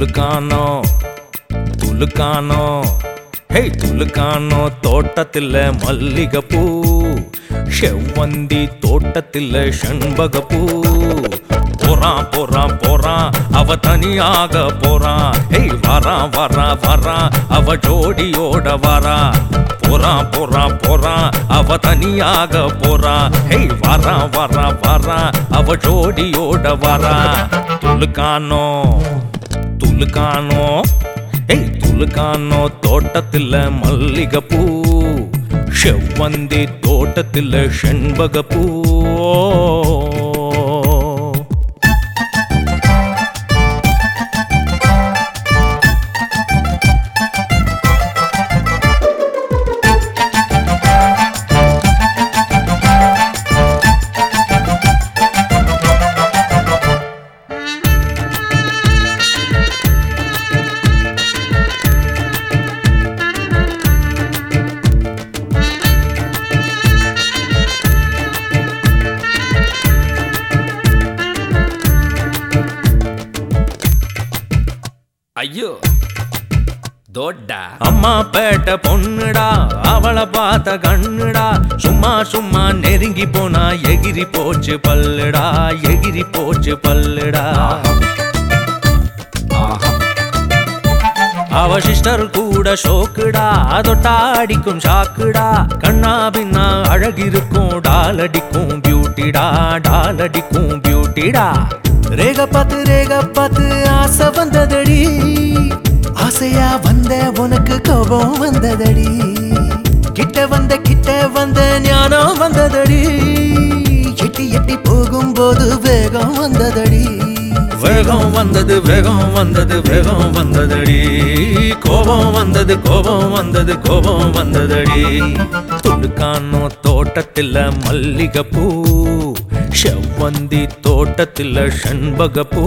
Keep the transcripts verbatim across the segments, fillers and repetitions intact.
துலுக்கானோ துலுக்கானோ ஹே துலுக்கானோ தோட்டத்தில மல்லிகைப்பூ செவ்வந்தி தோட்டத்தில செண்பகப்பூ போறான் போறான் போறான் அவ தனியாக போறான் ஹேய் வரா வரா வரா அவ ஜோடியோட வரா போறான் போறான் போறான் அவ தனியாக போறா ஹேய் வரா வரா வரா அவ ஜோடியோட வரா துலுக்கானோ துலுக்கானோ ஏய் துலுக்கானோ தோட்டத்தில மல்லிகைப்பூ செவ்வந்தி தோட்டத்தில செண்பகப்பூ ஐயோ தோட்டா அம்மா பேட்ட பொண்ணுடா அவளை பார்த்த கண்ணுடா சும்மா சும்மா நெருங்கி போனா எகிரி போச்சு பல்லுடா எகிரி போச்சு பல்லுடா அவ சிஸ்டர் கூட ஷோக்குடா அதொட்டா அடிக்கும் ஷாக்குடா கண்ணா பின்னா அழகிருக்கும் டாலடிக்கும் பியூட்டிடா டாலடிக்கும் பியூட்டிடா ரேக பார்த்து ரேக பார்த்து ஆசை வந்ததடி ஆசையா வந்த உனக்கு கோபம் வந்ததடி கிட்ட வந்த கிட்ட வந்த ஞானம் வந்ததடி எட்டி எட்டி போகும்போது வேகம் வந்ததடி வேகம் வந்தது வேகம் வந்தது வேகம் வந்ததடி கோபம் வந்தது கோபம் வந்தது கோபம் வந்ததடி துலுக்கானோ தோட்டத்தில மல்லிகைப்பூ செவ்வந்தி தோட்டத்தில செண்பகப்பூ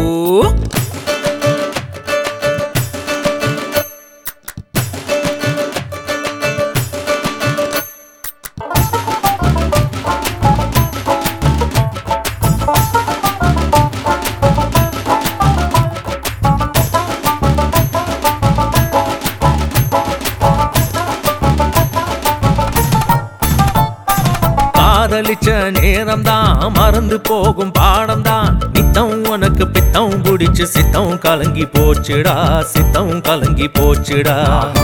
காதலிச்ச நேரம்தான் மறந்து போகும் பாடம்தான் நித்தம் உனக்கு பித்தம் குடிச்சு சித்தம் கலங்கி போச்சுடா சித்தம் கலங்கி போச்சுடா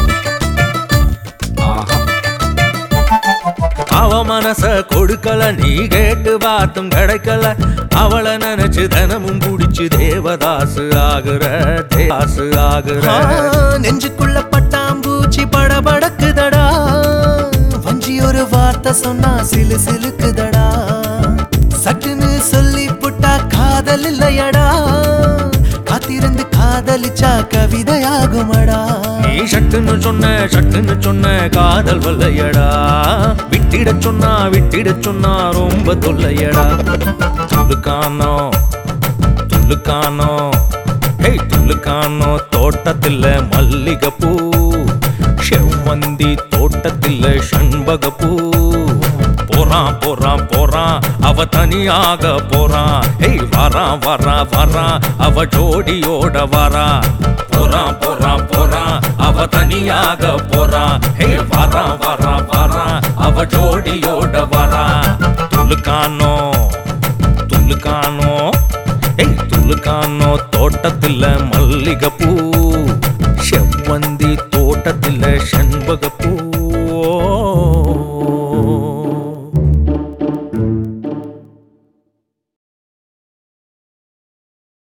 அவ மனச கொடுக்கல நீ கேட்டு பார்த்தும் கிடைக்கல அவளை நினைச்சு தினமும் குடிச்சு தேவதாசு ஆகுற தேவாசு ஆகுற நெஞ்சுக்குள்ள பட்டாம்பூச்சி படபடக்குதடா வஞ்சி ஒரு வார்த்தை சொன்னா சிலு சிலுக்குதடா சட்டுன்னு சொல்லி புட்டா காதல் இல்லையடா காத்திருந்து காதலிச்சா கவிதையாகுமடா நீ சட்டுன்னு சொன்ன சட்டுன்னு சொன்ன காதல் வல்லையடா விட்டிட சொன்னா விட்டிட சொன்னா ரொம்ப தொல்லையடா துலுக்கானோ துலுக்கானோ ஹேய் துலுக்கானோ தோட்டத்தில மல்லிகைப்பூ செவ்வந்தி தோட்டத்தில செண்பகப்பூ போறான் போறான் போறான் அவ தனியாக போறான் ஹேய் வரா வரா வரா அவ ஜோடியோட வரா போறான் போறான் போறான் அவ தனியாக போறா ஹேய் வரா வரா வரா அவ ஜோடியோட வரா துலுக்கானோ துலுக்கானோ ஹேய் துலுக்கானோ தோட்டத்தில மல்லிகைப்பூ செவ்வந்தி தோட்டத்தில செண்பகப்பூ